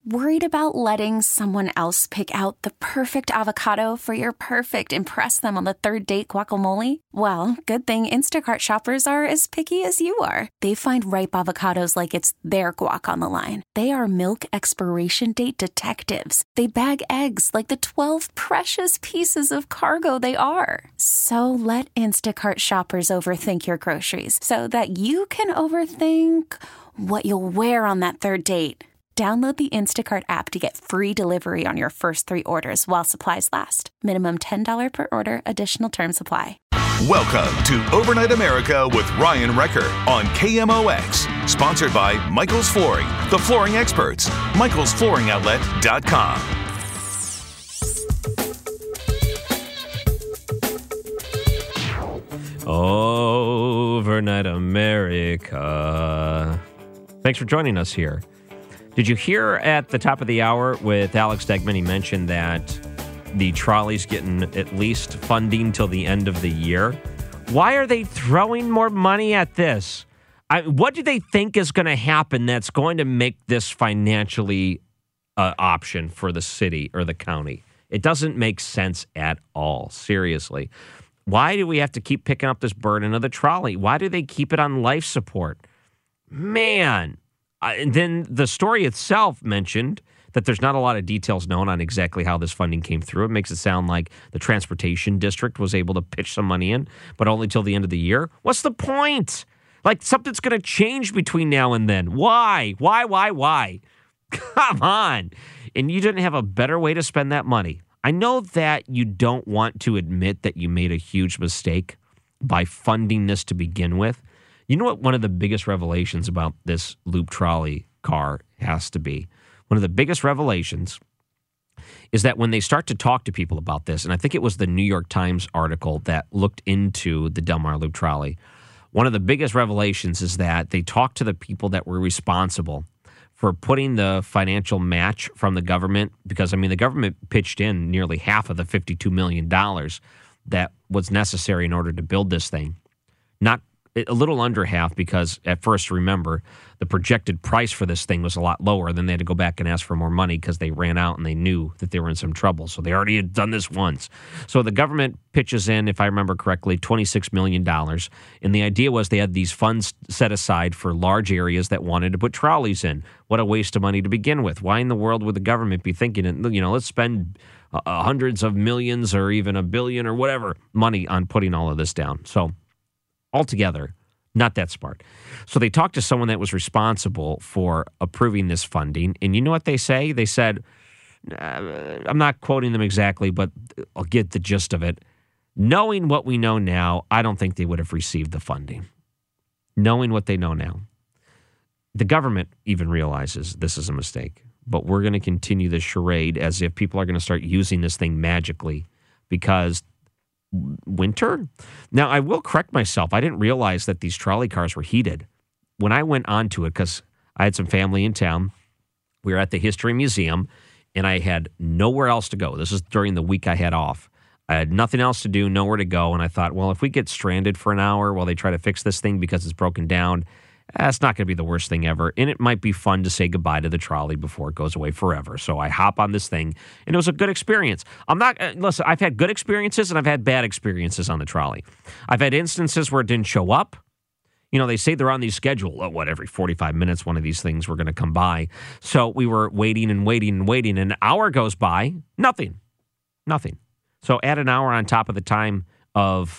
Worried about letting someone else pick out the perfect avocado for your perfect impress them on the third date guacamole? Well, good thing Instacart shoppers are as picky as you are. They find ripe avocados like it's their guac on the line. They are milk expiration date detectives. They bag eggs like the 12 precious pieces of cargo they are. So let Instacart shoppers overthink your groceries so that you can overthink what you'll wear on that third date. Download the Instacart app to get free delivery on your first 3 orders while supplies last. Minimum $10 per order. Additional terms apply. Welcome to Overnight America with Ryan Recker on KMOX. Sponsored by Michael's Flooring, the flooring experts. Michael'sFlooringOutlet.com. Overnight America. Thanks for joining us here. Did you hear at the top of the hour with Alex Degman, he mentioned that the trolley's getting at least funding till the end of the year? Why are they throwing more money at this? What do they think is going to happen that's going to make this financially option for the city or the county? It doesn't make sense at all, seriously. Why do we have to keep picking up this burden of the trolley? Why do they keep it on life support? Man. And then the story itself mentioned that there's not a lot of details known on exactly how this funding came through. It makes it sound like the transportation district was able to pitch some money in, but only till the end of the year. What's the point? Like, something's going to change between now and then. Why? Why? Come on. And you didn't have a better way to spend that money. I know that you don't want to admit that you made a huge mistake by funding this to begin with. You know what one of the biggest revelations about this loop trolley car has to be? One of the biggest revelations is that when they start to talk to people about this, and I think it was the New York Times article that looked into the Del Mar loop trolley, one of the biggest revelations is that they talked to the people that were responsible for putting the financial match from the government, because, the government pitched in nearly half of the $52 million that was necessary in order to build this thing. Not a little under half, because at first, remember, the projected price for this thing was a lot lower. Then they had to go back and ask for more money because they ran out and they knew that they were in some trouble. So they already had done this once. So the government pitches in, if I remember correctly, $26 million. And the idea was they had these funds set aside for large areas that wanted to put trolleys in. What a waste of money to begin with. Why in the world would the government be thinking, let's spend hundreds of millions or even $1 billion or whatever money on putting all of this down? So altogether, not that smart. So they talked to someone that was responsible for approving this funding. And you know what they say? They said, I'm not quoting them exactly, but I'll get the gist of it. Knowing what we know now, I don't think they would have received the funding. Knowing what they know now. The government even realizes this is a mistake. But we're going to continue this charade as if people are going to start using this thing magically because winter? Now, I will correct myself. I didn't realize that these trolley cars were heated. When I went onto it, because I had some family in town, we were at the History Museum, and I had nowhere else to go. This is during the week I had off. I had nothing else to do, nowhere to go, and I thought, well, if we get stranded for an hour while they try to fix this thing because it's broken down, that's not going to be the worst thing ever, and it might be fun to say goodbye to the trolley before it goes away forever. So I hop on this thing, and it was a good experience. Listen, I've had good experiences, and I've had bad experiences on the trolley. I've had instances where it didn't show up. They say they're on these schedule. Every 45 minutes, one of these things were going to come by. So we were waiting. An hour goes by, nothing. So add an hour on top of the time of,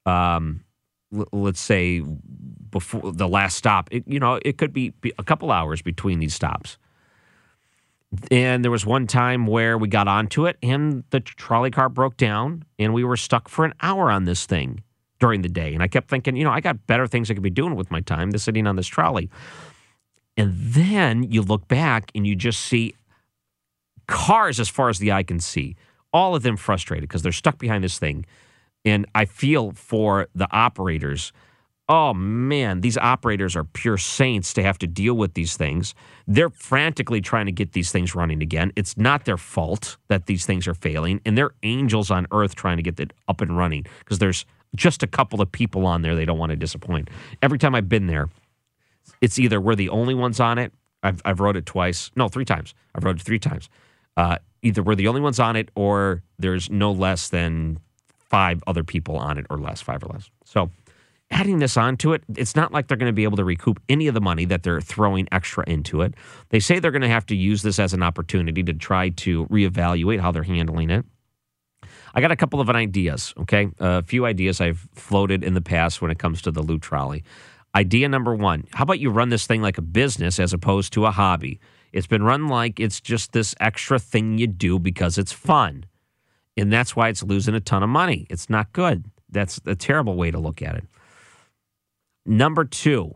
let's say, before the last stop. It could be a couple hours between these stops. And there was one time where we got onto it and the trolley car broke down and we were stuck for an hour on this thing during the day. And I kept thinking, I got better things I could be doing with my time than sitting on this trolley. And then you look back and you just see cars as far as the eye can see, all of them frustrated because they're stuck behind this thing. And I feel for the operators. Oh, man, these operators are pure saints to have to deal with these things. They're frantically trying to get these things running again. It's not their fault that these things are failing, and they're angels on earth trying to get it up and running because there's just a couple of people on there they don't want to disappoint. Every time I've been there, it's either we're the only ones on it I've rode it twice. No, 3 times. I've rode it 3 times. Either we're the only ones on it or there's no less than 5 other people on it or less, 5 or less. So adding this onto it, it's not like they're going to be able to recoup any of the money that they're throwing extra into it. They say they're going to have to use this as an opportunity to try to reevaluate how they're handling it. I got a couple of ideas, okay? A few ideas I've floated in the past when it comes to the loot trolley. Idea number 1, how about you run this thing like a business as opposed to a hobby? It's been run like it's just this extra thing you do because it's fun. And that's why it's losing a ton of money. It's not good. That's a terrible way to look at it. Number 2,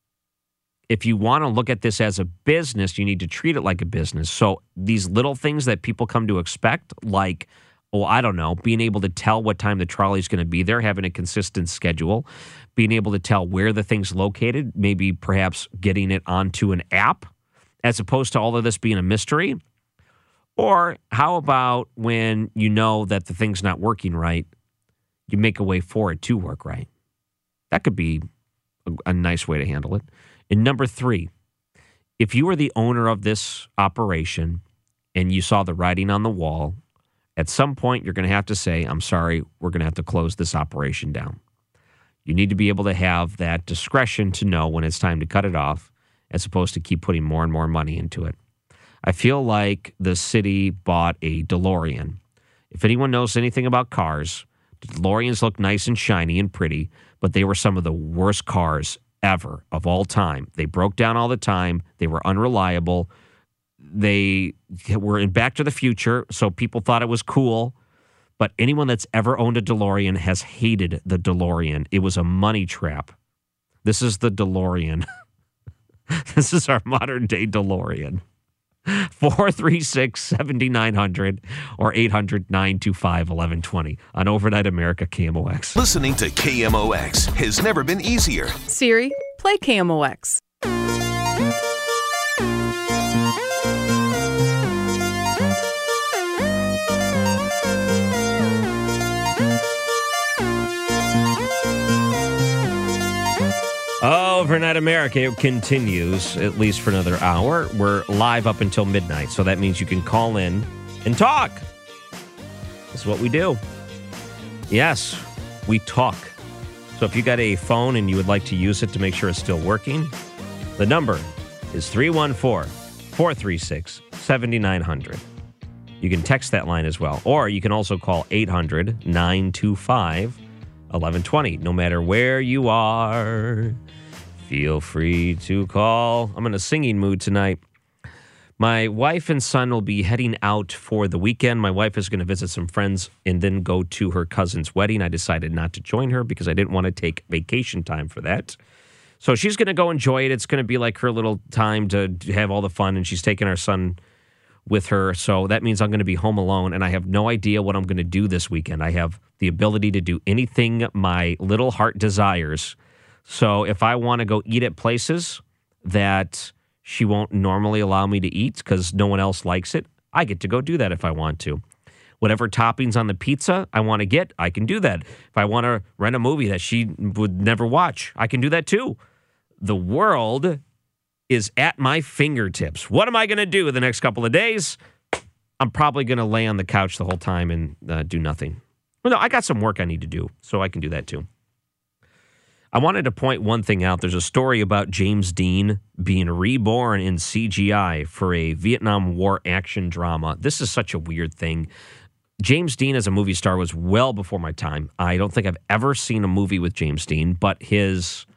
if you want to look at this as a business, you need to treat it like a business. So these little things that people come to expect, like, I don't know, being able to tell what time the trolley is going to be there, having a consistent schedule, being able to tell where the thing's located, maybe perhaps getting it onto an app, as opposed to all of this being a mystery. Or how about when you know that the thing's not working right, you make a way for it to work right? That could be a nice way to handle it. And number 3, if you were the owner of this operation and you saw the writing on the wall, at some point you're going to have to say, I'm sorry, we're going to have to close this operation down. You need to be able to have that discretion to know when it's time to cut it off, as opposed to keep putting more and more money into it. I feel like the city bought a DeLorean. If anyone knows anything about cars, DeLoreans look nice and shiny and pretty, but they were some of the worst cars ever of all time. They broke down all the time. They were unreliable. They were in Back to the Future, so people thought it was cool. But anyone that's ever owned a DeLorean has hated the DeLorean. It was a money trap. This is the DeLorean. This is our modern day DeLorean. 436-7900 or 800-925-1120 on Overnight America KMOX. Listening to KMOX has never been easier. Siri, play KMOX. Overnight America continues, at least for another hour. We're live up until midnight, so that means you can call in and talk. This is what we do. Yes, we talk. So if you got a phone and you would like to use it to make sure it's still working, the number is 314-436-7900. You can text that line as well, or you can also call 800-925-1120. No matter where you are, feel free to call. I'm in a singing mood tonight. My wife and son will be heading out for the weekend. My wife is going to visit some friends and then go to her cousin's wedding. I decided not to join her because I didn't want to take vacation time for that. So she's going to go enjoy it. It's going to be like her little time to have all the fun, and she's taking our son with her. So that means I'm going to be home alone, and I have no idea what I'm going to do this weekend. I have the ability to do anything my little heart desires. So if I want to go eat at places that she won't normally allow me to eat because no one else likes it, I get to go do that if I want to. Whatever toppings on the pizza I want to get, I can do that. If I want to rent a movie that she would never watch, I can do that too. The world is at my fingertips. What am I going to do the next couple of days? I'm probably going to lay on the couch the whole time and do nothing. Well, no, I got some work I need to do, so I can do that too. I wanted to point one thing out. There's a story about James Dean being reborn in CGI for a Vietnam War action drama. This is such a weird thing. James Dean as a movie star was well before my time. I don't think I've ever seen a movie with James Dean, but his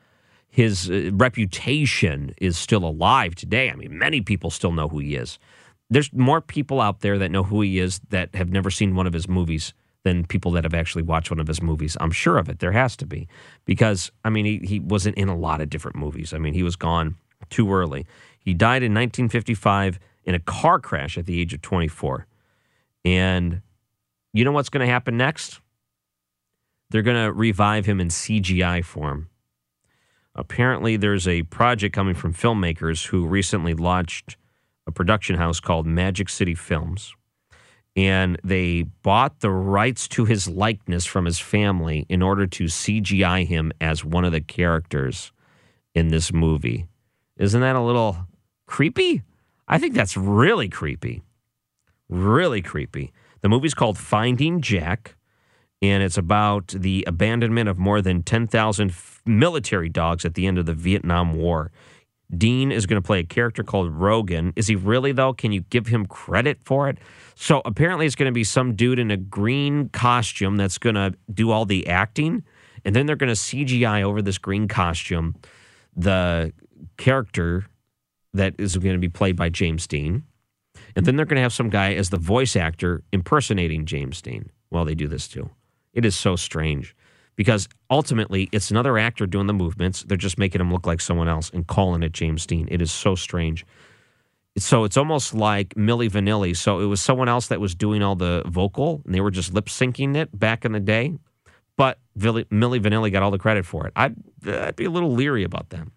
reputation is still alive today. I mean, many people still know who he is. There's more people out there that know who he is that have never seen one of his movies than people that have actually watched one of his movies. I'm sure of it. There has to be. Because, I mean, he wasn't in a lot of different movies. I mean, he was gone too early. He died in 1955 in a car crash at the age of 24. And you know what's going to happen next? They're going to revive him in CGI form. Apparently, there's a project coming from filmmakers who recently launched a production house called Magic City Films. And they bought the rights to his likeness from his family in order to CGI him as one of the characters in this movie. Isn't that a little Creepy? I think that's really creepy. Really creepy. The movie's called Finding Jack, and it's about the abandonment of more than 10,000 military dogs at the end of the Vietnam War. Dean is going to play a character called Rogan. Is he really, though? Can you give him credit for it? So apparently it's going to be some dude in a green costume that's going to do all the acting, and then they're going to CGI over this green costume the character that is going to be played by James Dean. And then they're going to have some guy as the voice actor impersonating James Dean while they do this too. It is so strange because ultimately it's another actor doing the movements. They're just making him look like someone else and calling it James Dean. It is so strange. So it's almost like Milli Vanilli. So it was someone else that was doing all the vocal and they were just lip syncing it back in the day. But Milli Vanilli got all the credit for it. I'd be a little leery about them.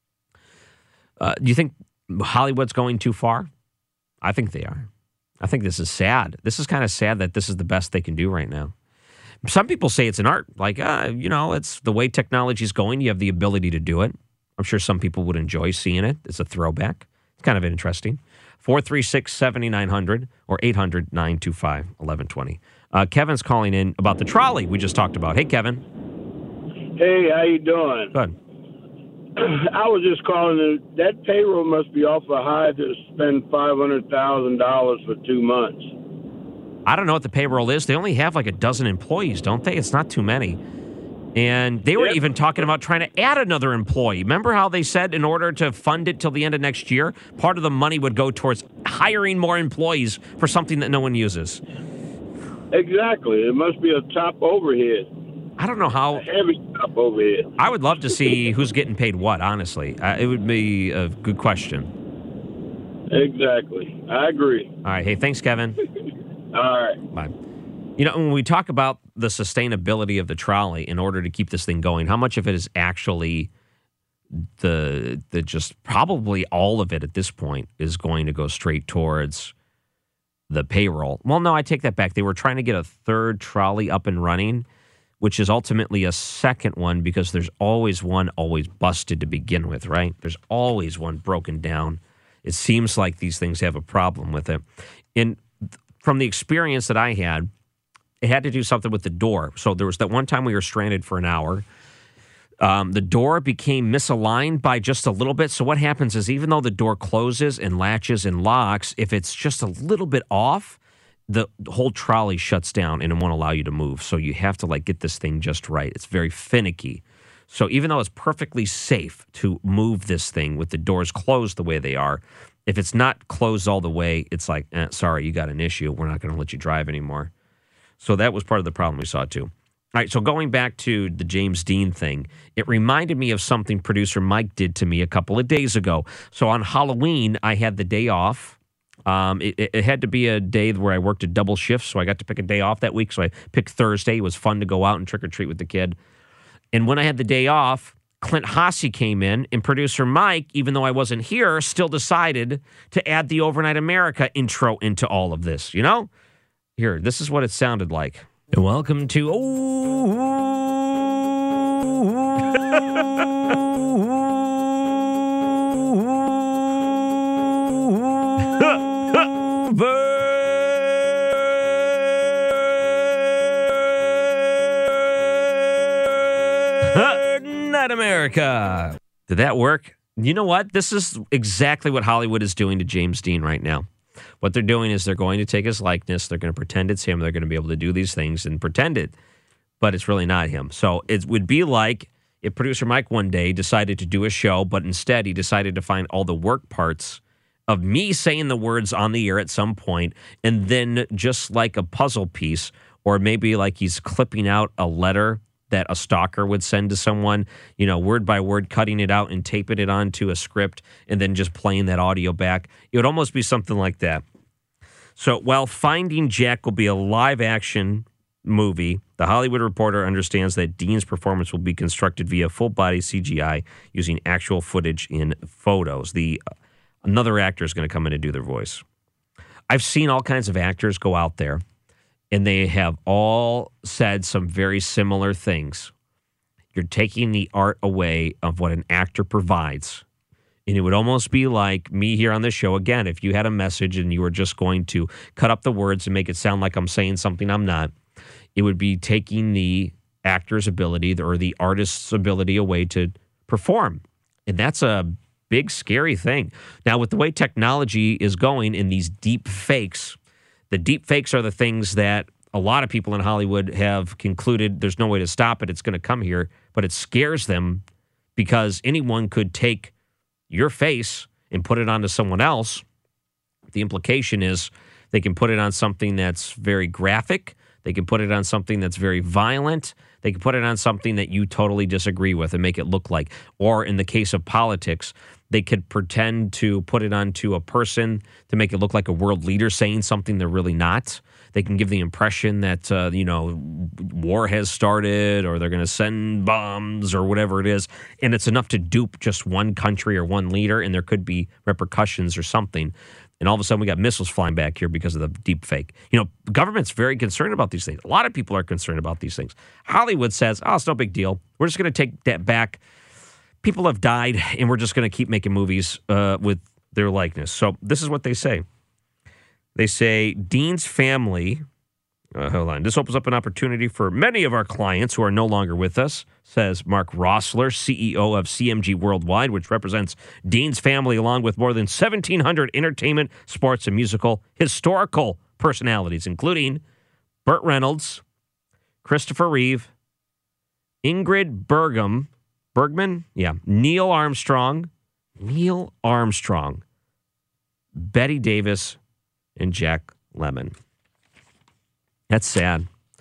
Do you think Hollywood's going too far? I think they are. I think this is sad. This is kind of sad that this is the best they can do right now. Some people say it's an art. Like, it's the way technology's going. You have the ability to do it. I'm sure some people would enjoy seeing it. It's a throwback. It's kind of interesting. 436-7900 or 800-925-1120. Kevin's calling in about the trolley we just talked about. Hey, Kevin. Hey, how you doing? Good. I was just calling. That payroll must be awful high to spend $500,000 for 2 months. I don't know what the payroll is. They only have like a dozen employees, don't they? It's not too many. And they were even talking about trying to add another employee. Remember how they said in order to fund it till the end of next year, part of the money would go towards hiring more employees for something that no one uses? Exactly. It must be a top overhead. I don't know how. A heavy top overhead. I would love to see who's getting paid what, honestly. It would be a good question. Exactly. I agree. All right. Hey, thanks, Kevin. All right. Bye. When we talk about the sustainability of the trolley in order to keep this thing going, how much of it is actually the just probably all of it at this point is going to go straight towards the payroll? Well, no, I take that back. They were trying to get a third trolley up and running, which is ultimately a second one because there's always one always busted to begin with, right? There's always one broken down. It seems like these things have a problem with it. And from the experience that I had, it had to do something with the door. So there was that one time we were stranded for an hour. The door became misaligned by just a little bit. So what happens is even though the door closes and latches and locks, if it's just a little bit off, the whole trolley shuts down and it won't allow you to move. So you have to get this thing just right. It's very finicky. So even though it's perfectly safe to move this thing with the doors closed the way they are, if it's not closed all the way, it's like, sorry, you got an issue. We're not going to let you drive anymore. So that was part of the problem we saw too. All right, so going back to the James Dean thing, it reminded me of something producer Mike did to me a couple of days ago. So on Halloween, I had the day off. It had to be a day where I worked a double shift, so I got to pick a day off that week. So I picked Thursday. It was fun to go out and trick-or-treat with the kid. And when I had the day off, Clint Hasse came in, and producer Mike, even though I wasn't here, still decided to add the Overnight America intro into all of this, Here, this is what it sounded like. And welcome to Overnight America. Did that work? You know what? This is exactly what Hollywood is doing to James Dean right now. What they're doing is they're going to take his likeness, they're going to pretend it's him, they're going to be able to do these things and pretend it, but it's really not him. So it would be like if producer Mike one day decided to do a show, but instead he decided to find all the work parts of me saying the words on the air at some point, and then just like a puzzle piece, or maybe like he's clipping out a letter that a stalker would send to someone, word by word, cutting it out and taping it onto a script and then just playing that audio back. It would almost be something like that. So while Finding Jack will be a live-action movie, The Hollywood Reporter understands that Dean's performance will be constructed via full-body CGI using actual footage in photos. Another actor is going to come in and do their voice. I've seen all kinds of actors go out there, and they have all said some very similar things. You're taking the art away of what an actor provides, And it would almost be like me here on this show. Again, if you had a message and you were just going to cut up the words and make it sound like I'm saying something I'm not, it would be taking the actor's ability or the artist's ability away to perform. And that's a big, scary thing. Now, with the way technology is going in these deep fakes, the deep fakes are the things that a lot of people in Hollywood have concluded there's no way to stop it. It's going to come here. But it scares them because anyone could take your face and put it onto someone else. The implication is they can put it on something that's very graphic. They can put it on something that's very violent. They can put it on something that you totally disagree with and make it look like. Or in the case of politics, they could pretend to put it onto a person to make it look like a world leader saying something they're really not. They can give the impression that, war has started or they're going to send bombs or whatever it is. And it's enough to dupe just one country or one leader, and there could be repercussions or something. And all of a sudden, we got missiles flying back here because of the deep fake. The government's very concerned about these things. A lot of people are concerned about these things. Hollywood says, it's no big deal. We're just going to take that back. People have died, and we're just going to keep making movies with their likeness. So this is what they say. They say, Dean's family, hold on, this opens up an opportunity for many of our clients who are no longer with us, says Mark Rossler, CEO of CMG Worldwide, which represents Dean's family along with more than 1,700 entertainment, sports, and musical historical personalities, including Burt Reynolds, Christopher Reeve, Ingrid Bergman, Neil Armstrong, Betty Davis, and Jack Lemmon. That's sad.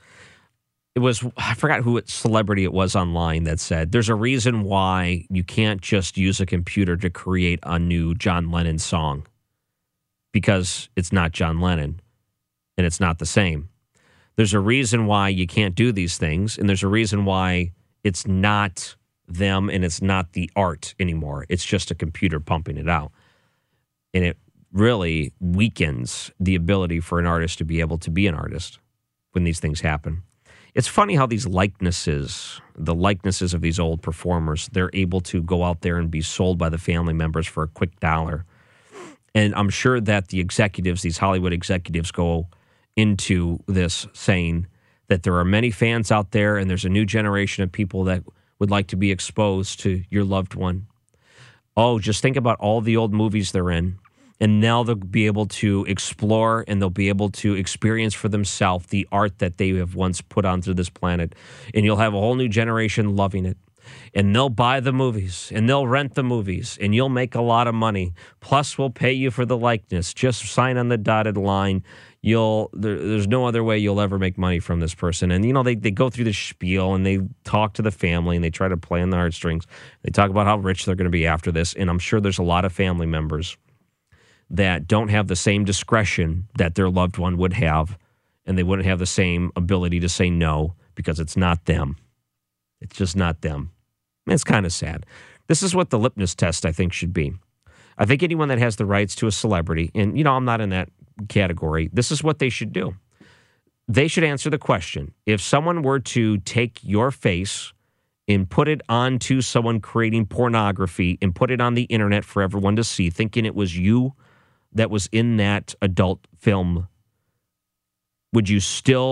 I forgot who celebrity it was online that said, there's a reason why you can't just use a computer to create a new John Lennon song. Because it's not John Lennon, and it's not the same. There's a reason why you can't do these things, and there's a reason why it's not them and it's not the art anymore. It's just a computer pumping it out. And it really weakens the ability for an artist to be able to be an artist when these things happen. It's funny how these likenesses of these old performers, they're able to go out there and be sold by the family members for a quick dollar. And I'm sure that the executives, these Hollywood executives, go into this saying that there are many fans out there and there's a new generation of people that would like to be exposed to your loved one. Oh, just think about all the old movies they're in. And now they'll be able to explore and they'll be able to experience for themselves the art that they have once put onto this planet. And you'll have a whole new generation loving it. And they'll buy the movies and they'll rent the movies and you'll make a lot of money. Plus, we'll pay you for the likeness. Just sign on the dotted line. There's no other way you'll ever make money from this person. And, they go through the spiel and they talk to the family and they try to play on the heartstrings. They talk about how rich they're going to be after this. And I'm sure there's a lot of family members that don't have the same discretion that their loved one would have, and they wouldn't have the same ability to say no because it's not them. It's just not them. It's kind of sad. This is what the litmus test, I think, should be. I think anyone that has the rights to a celebrity, and, I'm not in that category, this is what they should do. They should answer the question. If someone were to take your face and put it onto someone creating pornography and put it on the internet for everyone to see, thinking it was you that was in that adult film, would you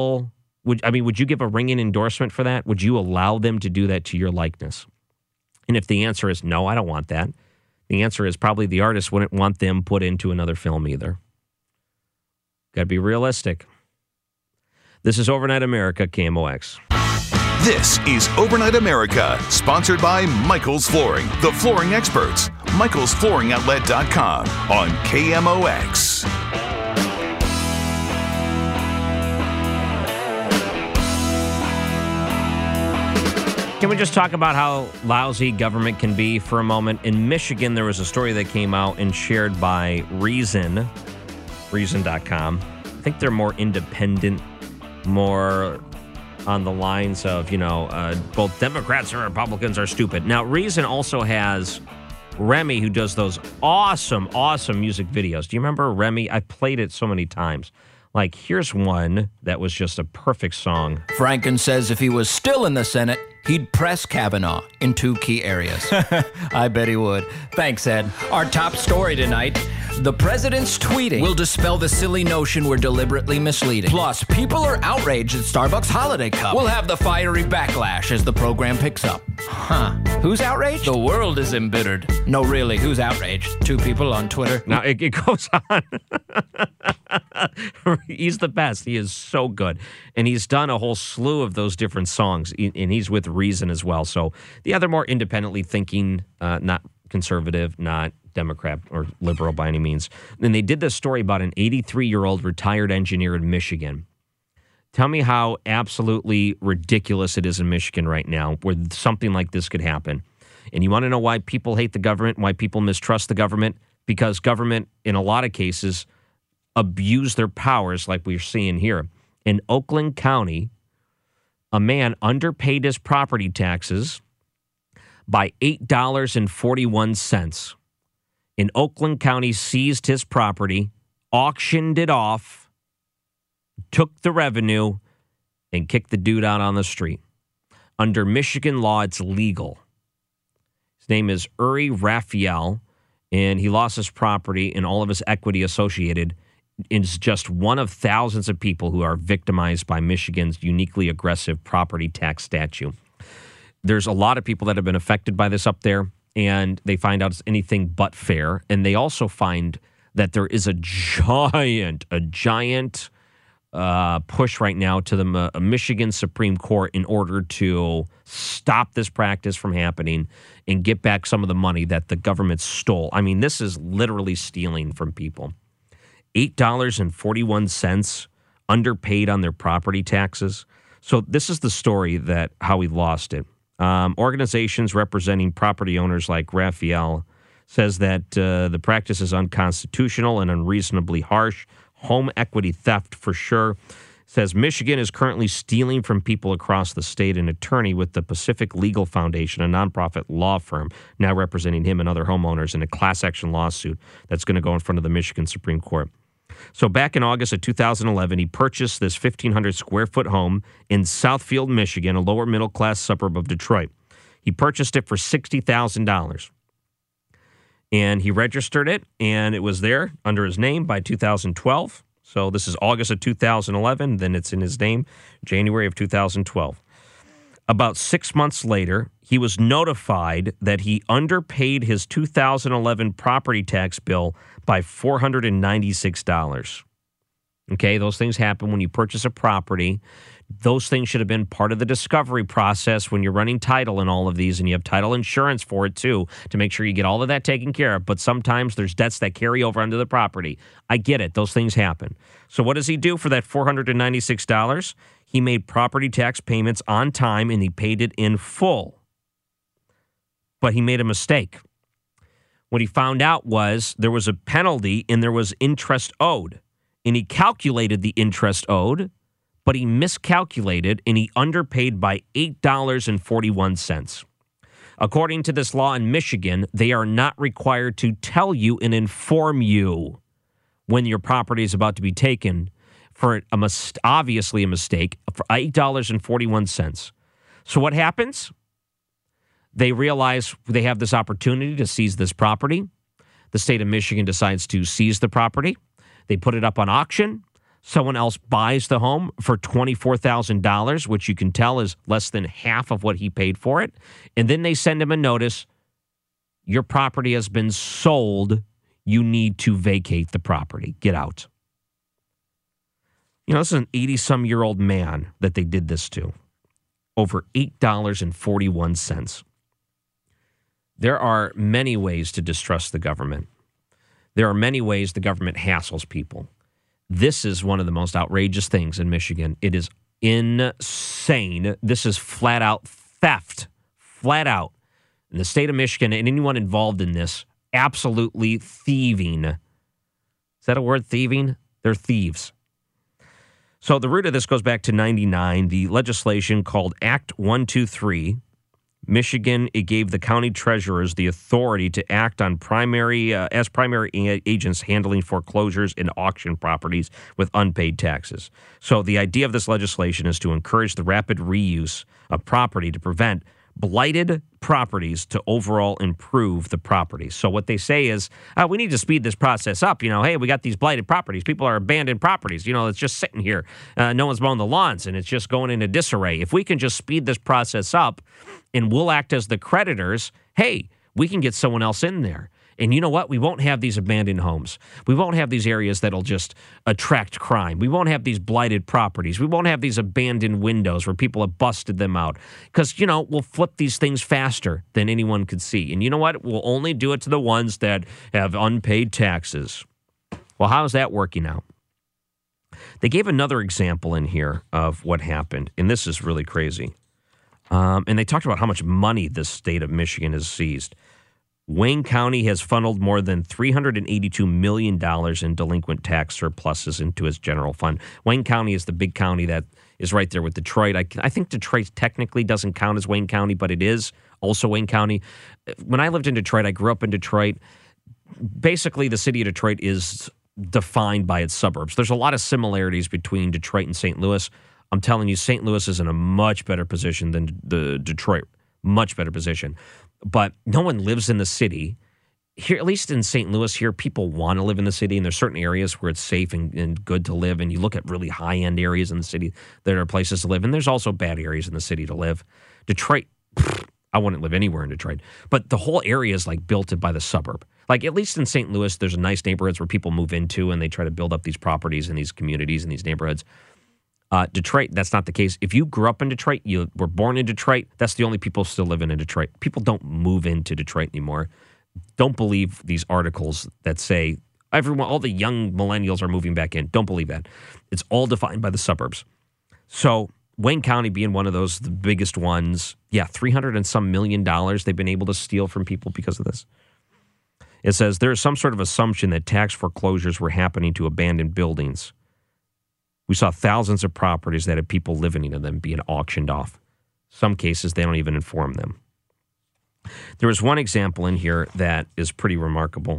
give a ringing endorsement for that? Would you allow them to do that to your likeness? And if the answer is no, I don't want that, the answer is probably the artist wouldn't want them put into another film either. Got to be realistic. This is Overnight America, KMOX. This is Overnight America, sponsored by Michael's Flooring, the flooring experts. MichaelsFlooringOutlet.com on KMOX. Can we just talk about how lousy government can be for a moment? In Michigan, there was a story that came out and shared by Reason, Reason.com. I think they're more independent, more on the lines of, both Democrats and Republicans are stupid. Now, Reason also has Remy, who does those awesome music videos. Do you remember Remy? I played it so many times. Like, here's one that was just a perfect song. Franken says if he was still in the Senate, He'd press Kavanaugh in 2 key areas. I bet he would. Thanks, Ed. Our top story tonight, the president's tweeting will dispel the silly notion we're deliberately misleading. Plus, people are outraged at Starbucks Holiday Cup. We'll have the fiery backlash as the program picks up. Huh. Who's outraged? The world is embittered. No, really, who's outraged? 2 people on Twitter. Now, it goes on. He's the best. He is so good. And he's done a whole slew of those different songs, and he's with Reason as well. So the other more independently thinking, not conservative, not Democrat or liberal by any means. And they did this story about an 83-year-old retired engineer in Michigan. Tell me how absolutely ridiculous it is in Michigan right now where something like this could happen. And you want to know why people hate the government, why people mistrust the government? Because government, in a lot of cases, abuse their powers like we're seeing here. In Oakland County, a man underpaid his property taxes by $8.41. In Oakland County, seized his property, auctioned it off, took the revenue, and kicked the dude out on the street. Under Michigan law, it's legal. His name is Uri Raphael, and he lost his property and all of his equity associated. Is just one of thousands of people who are victimized by Michigan's uniquely aggressive property tax statute. There's a lot of people that have been affected by this up there, and they find out it's anything but fair. And they also find that there is a giant push right now to the Michigan Supreme Court in order to stop this practice from happening and get back some of the money that the government stole. I mean, this is literally stealing from people. $8.41 underpaid on their property taxes. So this is the story that how he lost it. Organizations representing property owners like Raphael says that the practice is unconstitutional and unreasonably harsh. Home equity theft for sure. Says Michigan is currently stealing from people across the state. An attorney with the Pacific Legal Foundation, a nonprofit law firm, now representing him and other homeowners in a class action lawsuit that's going to go in front of the Michigan Supreme Court. So back in August of 2011, he purchased this 1,500 square foot home in Southfield, Michigan, a lower middle class suburb of Detroit. He purchased it for $60,000. And he registered it, and it was there under his name by 2012. So this is August of 2011, then it's in his name, January of 2012. About 6 months later, he was notified that he underpaid his 2011 property tax bill by $496. Okay, those things happen when you purchase a property. Those things should have been part of the discovery process when you're running title and all of these, and you have title insurance for it too, to make sure you get all of that taken care of. But sometimes there's debts that carry over onto the property. I get it. Those things happen. So what does he do for that $496? He made property tax payments on time, and he paid it in full. But he made a mistake. What he found out was there was a penalty and there was interest owed. And he calculated the interest owed, but he miscalculated and he underpaid by $8.41. According to this law in Michigan, they are not required to tell you and inform you when your property is about to be taken for obviously a mistake for $8.41. So what happens? They realize they have this opportunity to seize this property. The state of Michigan decides to seize the property. They put it up on auction. Someone else buys the home for $24,000, which you can tell is less than half of what he paid for it. And then they send him a notice. Your property has been sold. You need to vacate the property. Get out. You know, this is an 80-some-year-old man that they did this to. Over $8.41. There are many ways to distrust the government. There are many ways the government hassles people. This is one of the most outrageous things in Michigan. It is insane. This is flat out theft. Flat out. In the state of Michigan, and anyone involved in this, absolutely thieving. Is that a word, thieving? They're thieves. So the root of this goes back to 99. The legislation called Act 123 Michigan, it gave the county treasurers the authority to act on primary agents handling foreclosures and auction properties with unpaid taxes. So the idea of this legislation is to encourage the rapid reuse of property to prevent blighted properties to overall improve the properties. So what they say is, we need to speed this process up. Hey, we got these blighted properties. People are abandoned properties. It's just sitting here. No one's mowing the lawns, and it's just going into disarray. If we can just speed this process up and we'll act as the creditors, hey, we can get someone else in there. And you know what? We won't have these abandoned homes. We won't have these areas that'll just attract crime. We won't have these blighted properties. We won't have these abandoned windows where people have busted them out. Because, we'll flip these things faster than anyone could see. And you know what? We'll only do it to the ones that have unpaid taxes. Well, how is that working out? They gave another example in here of what happened. And this is really crazy. And they talked about how much money the state of Michigan has seized. Wayne County has funneled more than $382 million in delinquent tax surpluses into its general fund. Wayne County is the big county that is right there with Detroit. I think Detroit technically doesn't count as Wayne County, but it is also Wayne County. When I lived in Detroit, I grew up in Detroit. Basically, the city of Detroit is defined by its suburbs. There's a lot of similarities between Detroit and St. Louis. I'm telling you, St. Louis is in a much better position than the Detroit. Much better position. But no one lives in the city. Here, at least in St. Louis here, people want to live in the city, and there's certain areas where it's safe and good to live. And you look at really high-end areas in the city that are places to live. And there's also bad areas in the city to live. Detroit, I wouldn't live anywhere in Detroit. But the whole area is like built by the suburb. Like at least in St. Louis, there's nice neighborhoods where people move into, and they try to build up these properties in these communities and these neighborhoods. Detroit, that's not the case. If you grew up in Detroit, you were born in Detroit, that's the only people still living in Detroit. People don't move into Detroit anymore. Don't believe these articles that say all the young millennials are moving back in. Don't believe that. It's all defined by the suburbs. So Wayne County being one of those, the biggest ones, $300 and some million they've been able to steal from people because of this. It says there is some sort of assumption that tax foreclosures were happening to abandoned buildings. We saw thousands of properties that had people living in them being auctioned off. Some cases, they don't even inform them. There was one example in here that is pretty remarkable.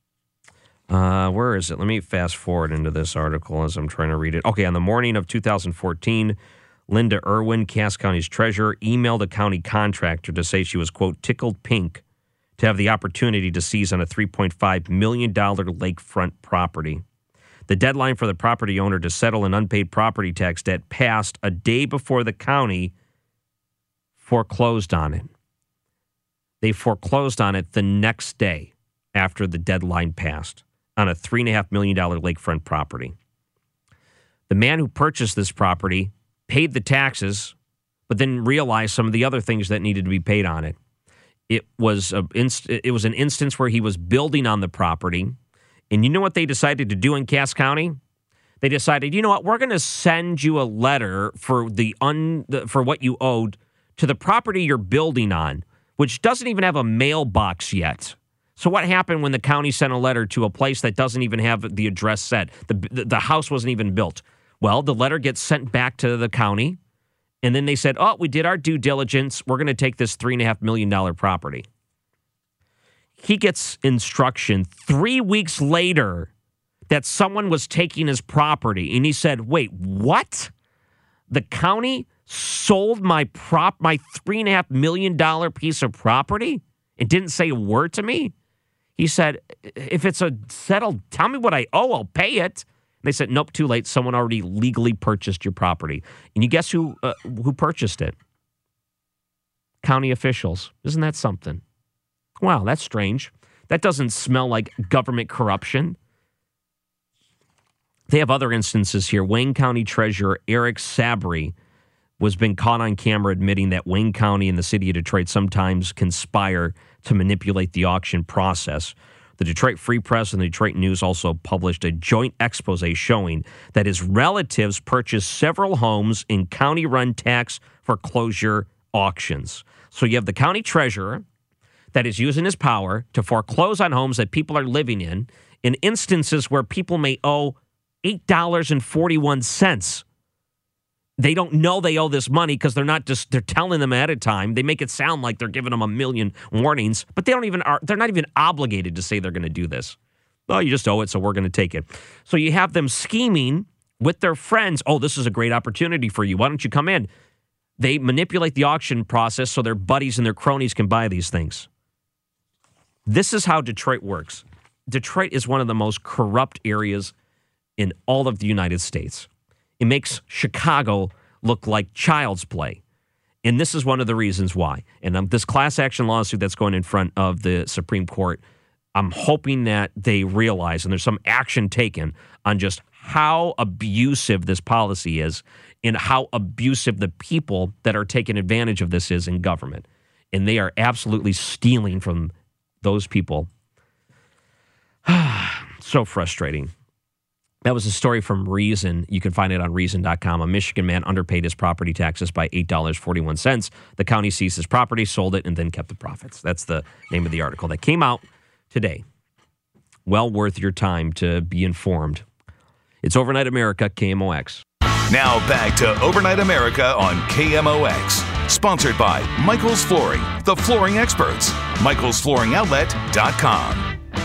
Where is it? Let me fast forward into this article as I'm trying to read it. Okay, on the morning of 2014, Linda Irwin, Cass County's treasurer, emailed a county contractor to say she was, quote, tickled pink to have the opportunity to seize on a $3.5 million lakefront property. The deadline for the property owner to settle an unpaid property tax debt passed a day before the county foreclosed on it. They foreclosed on it the next day after the deadline passed on a $3.5 million lakefront property. The man who purchased this property paid the taxes, but then realized some of the other things that needed to be paid on it. It was an instance where he was building on the property. And you know what they decided to do in Cass County? They decided, you know what, we're going to send you a letter for for what you owed to the property you're building on, which doesn't even have a mailbox yet. So what happened when the county sent a letter to a place that doesn't even have the address set? The house wasn't even built. Well, the letter gets sent back to the county, and then they said, we did our due diligence. We're going to take this $3.5 million property. He gets instruction 3 weeks later that someone was taking his property. And he said, wait, what? The county sold my $3.5 million piece of property and didn't say a word to me? He said, if it's a settled, tell me what I owe, I'll pay it. And they said, nope, too late. Someone already legally purchased your property. And you guess who purchased it? County officials. Isn't that something? Wow, that's strange. That doesn't smell like government corruption. They have other instances here. Wayne County Treasurer Eric Sabry was been caught on camera admitting that Wayne County and the city of Detroit sometimes conspire to manipulate the auction process. The Detroit Free Press and the Detroit News also published a joint expose showing that his relatives purchased several homes in county-run tax foreclosure auctions. So you have the county treasurer that is using his power to foreclose on homes that people are living in instances where people may owe $8.41. They don't know they owe this money because they're telling them ahead of time. They make it sound like they're giving them a million warnings, but they're not even obligated to say they're going to do this. Well, you just owe it, so we're going to take it. So you have them scheming with their friends. Oh, this is a great opportunity for you. Why don't you come in? They manipulate the auction process so their buddies and their cronies can buy these things. This is how Detroit works. Detroit is one of the most corrupt areas in all of the United States. It makes Chicago look like child's play. And this is one of the reasons why. And this class action lawsuit that's going in front of the Supreme Court, I'm hoping that they realize and there's some action taken on just how abusive this policy is and how abusive the people that are taking advantage of this is in government. And they are absolutely stealing from those people. So frustrating. That was a story from Reason. You can find it on Reason.com. A Michigan man underpaid his property taxes by $8.41. The county seized his property, sold it, and then kept the profits. That's the name of the article that came out today. Well worth your time to be informed. It's Overnight America, KMOX. Now back to Overnight America on KMOX. Sponsored by Michael's Flooring, the flooring experts. MichaelsFlooringOutlet.com.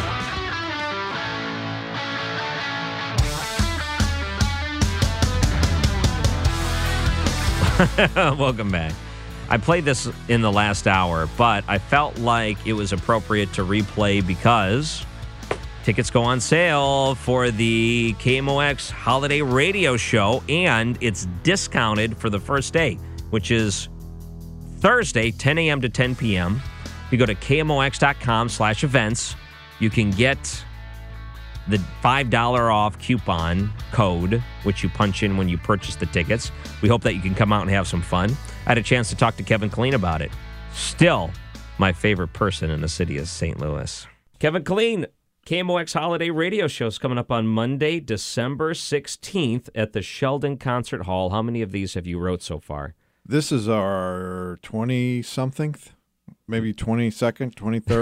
Welcome back. I played this in the last hour, but I felt like it was appropriate to replay because tickets go on sale for the KMOX Holiday Radio Show, and it's discounted for the first day, which is Thursday, 10 a.m. to 10 p.m. If you go to KMOX.com/events, you can get the $5 off coupon code, which you punch in when you purchase the tickets. We hope that you can come out and have some fun. I had a chance to talk to Kevin Killeen about it. Still, my favorite person in the city is St. Louis. Kevin Killeen, KMOX Holiday Radio Show is coming up on Monday, December 16th at the Sheldon Concert Hall. How many of these have you wrote so far? This is our 20-somethingth. Maybe 22nd,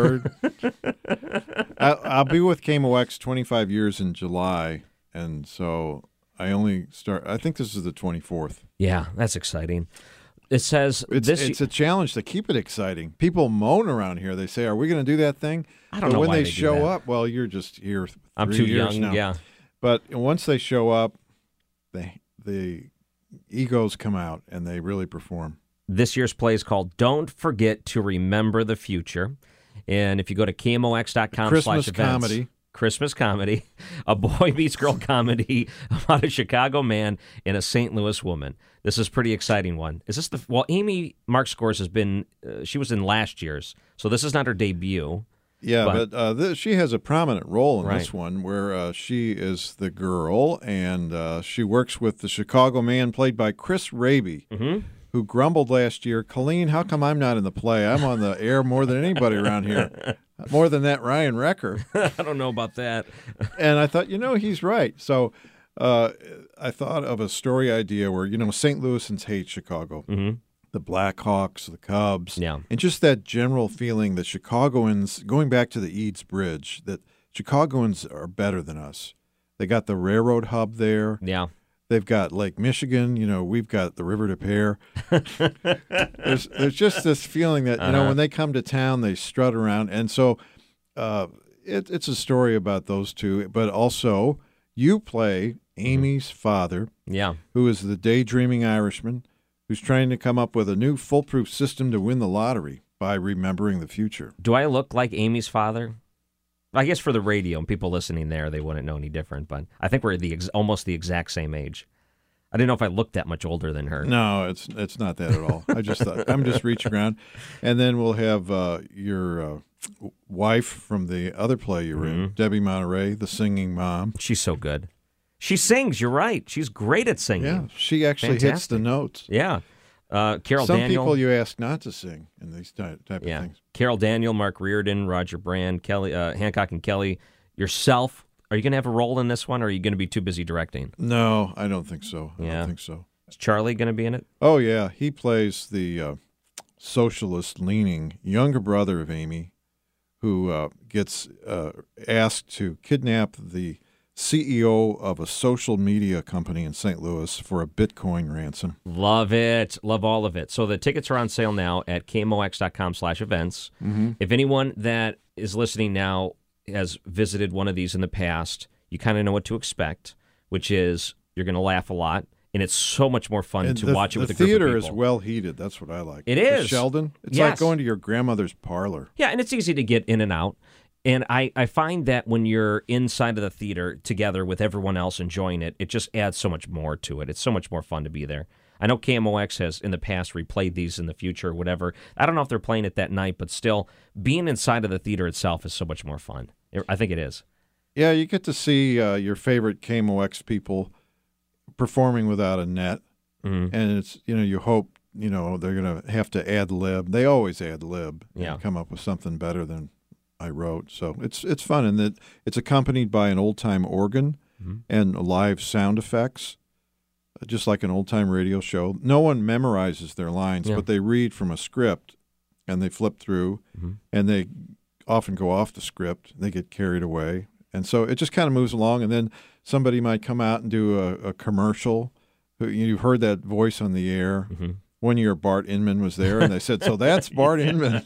23rd. I'll be with KMOX 25 years in July, and so I think this is the 24th. Yeah, that's exciting. It says it's a challenge to keep it exciting. People moan around here. They say, "Are we going to do that thing?" I don't know when why they do show that. up. Well, you're just here. I'm 3 too years young. now. Yeah, but once they show up, the egos come out and they really perform. This year's play is called "Don't Forget to Remember the Future," and if you go to KMOX.com/events, Christmas comedy, a boy meets girl comedy about a Chicago man and a St. Louis woman. This is a pretty exciting one. Is this Amy Mark Scores has been, she was in last year's, so this is not her debut. Yeah, but she has a prominent role in this one where she is the girl, and she works with the Chicago man played by Chris Raby, who grumbled last year, "Colleen, how come I'm not in the play? I'm on the air more than anybody around here. More than that Ryan Recker." I don't know about that. And I thought, he's right. So I thought of a story idea where, St. Louisans hate Chicago. Mm-hmm. The Blackhawks, the Cubs, and just that general feeling that Chicagoans, going back to the Eads Bridge, that Chicagoans are better than us. They got the railroad hub there. Yeah. They've got Lake Michigan. We've got the River des Peres. There's just this feeling that, when they come to town, they strut around. And so it's a story about those two. But also, you play Amy's father, who is the daydreaming Irishman, who's trying to come up with a new foolproof system to win the lottery by remembering the future. Do I look like Amy's father? I guess for the radio and people listening there, they wouldn't know any different, but I think we're almost the exact same age. I didn't know if I looked that much older than her. No, it's not that at all. I just thought, I'm just reaching around. And then we'll have your wife from the other play you were in, Debbie Monterey, the singing mom. She's so good. She sings, you're right. She's great at singing. Yeah, she actually hits the notes. Yeah. Carol Some Daniel. people you ask not to sing in these type of things. Carol Daniel, Mark Reardon, Roger Brand, Kelly, Hancock and Kelly, yourself. Are you going to have a role in this one, or are you going to be too busy directing? No, I don't think so. I don't think so. Is Charlie going to be in it? Oh, yeah. He plays the socialist-leaning younger brother of Amy, who gets asked to kidnap the CEO of a social media company in St. Louis for a Bitcoin ransom. Love it. Love all of it. So the tickets are on sale now at KMOX.com/events. If anyone that is listening now has visited one of these in the past, you kind of know what to expect, which is you're going to laugh a lot. And it's so much more fun to watch it with a group of people. The theater is well heated. That's what I like. It is. The Sheldon. It's like going to your grandmother's parlor. Yeah, and it's easy to get in and out. And I find that when you're inside of the theater together with everyone else enjoying it, it just adds so much more to it. It's so much more fun to be there. I know KMOX has in the past replayed these in the future or whatever. I don't know if they're playing it that night, but still, being inside of the theater itself is so much more fun. I think it is. Yeah, you get to see your favorite KMOX people performing without a net, and it's you hope they're going to have to ad lib. They always ad lib and come up with something better than I wrote. So it's fun, and that it's accompanied by an old time organ and live sound effects, just like an old time radio show. No one memorizes their lines, but they read from a script, and they flip through, and they often go off the script. They get carried away, and so it just kind of moves along, and then somebody might come out and do a commercial. You've heard that voice on the air. 1 year, Bart Inman was there, and they said, so that's Bart Inman.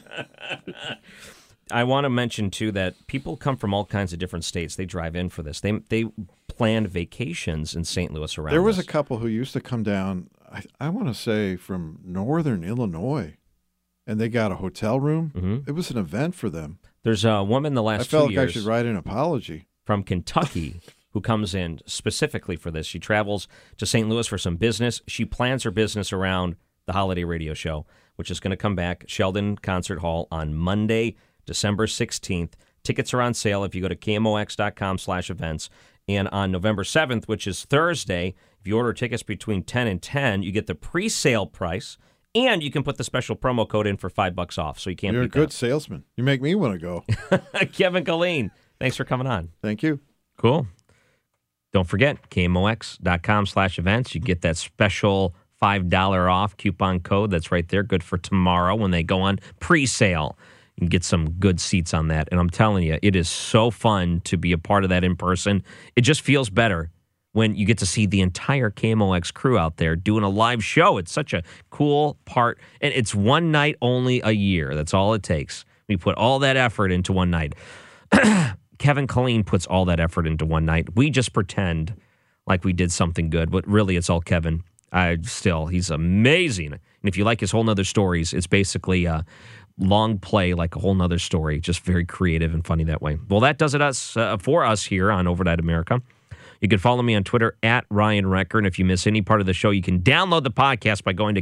I want to mention, too, that people come from all kinds of different states. They drive in for this. They planned vacations in St. Louis around There was this. a couple who used to come down, I want to say, from northern Illinois, and they got a hotel room. It was an event for them. There's a woman the last 2 years. I felt like I should write an apology. From Kentucky who comes in specifically for this. She travels to St. Louis for some business. She plans her business around the holiday radio show, which is going to come back Sheldon Concert Hall on Monday, December 16th. Tickets are on sale if you go to KMOX.com/events. And on November 7th, which is Thursday, if you order tickets between 10 and 10, you get the pre-sale price, and you can put the special promo code in for $5 off. So you can't You're beat a good salesman. You make me want to go. Kevin Killeen, thanks for coming on. Thank you. Cool. Don't forget, KMOX.com/events. You get that special $5 off coupon code that's right there. Good for tomorrow when they go on pre-sale. You can get some good seats on that. And I'm telling you, it is so fun to be a part of that in person. It just feels better when you get to see the entire KMOX crew out there doing a live show. It's such a cool part. And it's one night only a year. That's all it takes. We put all that effort into one night. Kevin Killeen puts all that effort into one night. We just pretend like we did something good, but really it's all Kevin. He's amazing. And if you like his Whole Nother Stories, it's basically a long play like a whole nother story, just very creative and funny that way. Well, that does it for us here on Overnight America. You can follow me on Twitter at Ryan Recker. And if you miss any part of the show, you can download the podcast by going to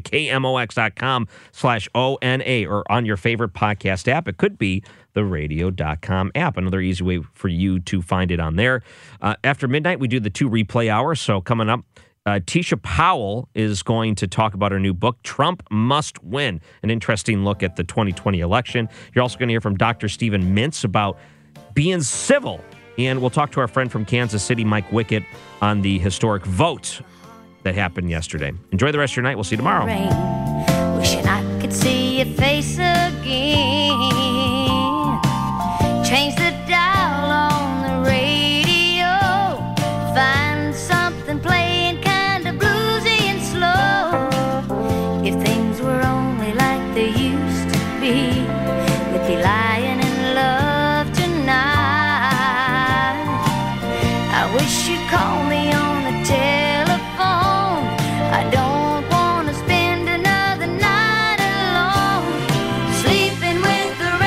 KMOX.com/ONA or on your favorite podcast app. It could be the radio.com app. Another easy way for you to find it on there. After midnight, we do the 2 replay hours. So coming up, Tisha Powell is going to talk about her new book, Trump Must Win, an interesting look at the 2020 election. You're also going to hear from Dr. Stephen Mintz about being civil. And we'll talk to our friend from Kansas City, Mike Wickett, on the historic vote that happened yesterday. Enjoy the rest of your night. We'll see you tomorrow. Wishing I could see your face again. Change the dial on the radio. Find something playing kind of bluesy and slow. If things were only like they used to be, we'd be lying in love tonight. I wish you'd call me on the telephone. I don't want to spend another night alone, sleeping with the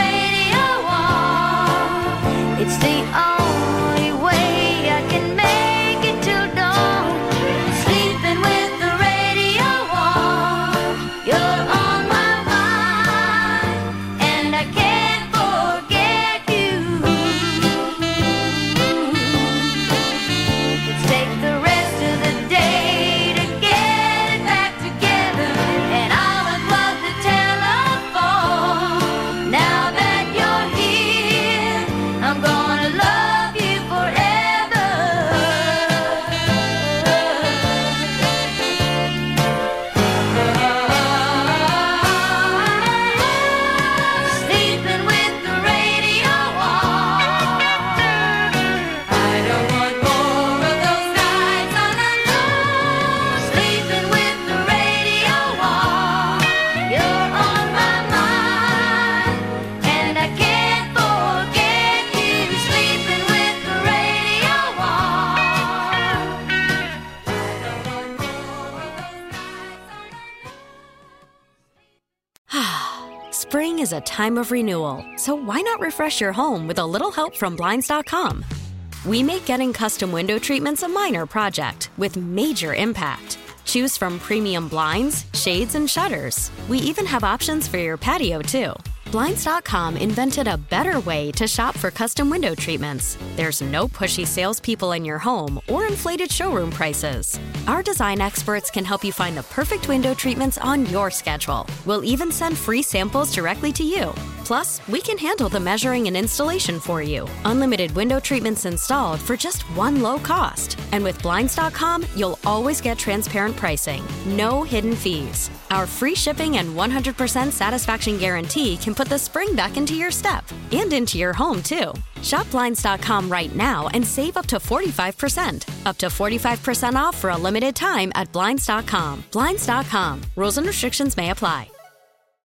Spring is a time of renewal, so why not refresh your home with a little help from Blinds.com? We make getting custom window treatments a minor project with major impact. Choose from premium blinds, shades, and shutters. We even have options for your patio, too. Blinds.com invented a better way to shop for custom window treatments. There's no pushy salespeople in your home or inflated showroom prices. Our design experts can help you find the perfect window treatments on your schedule. We'll even send free samples directly to you. Plus, we can handle the measuring and installation for you. Unlimited window treatments installed for just one low cost. And with Blinds.com, you'll always get transparent pricing. No hidden fees. Our free shipping and 100% satisfaction guarantee can put the spring back into your step and into your home, too. Shop Blinds.com right now and save up to 45%. Up to 45% off for a limited time at Blinds.com. Blinds.com. Rules and restrictions may apply.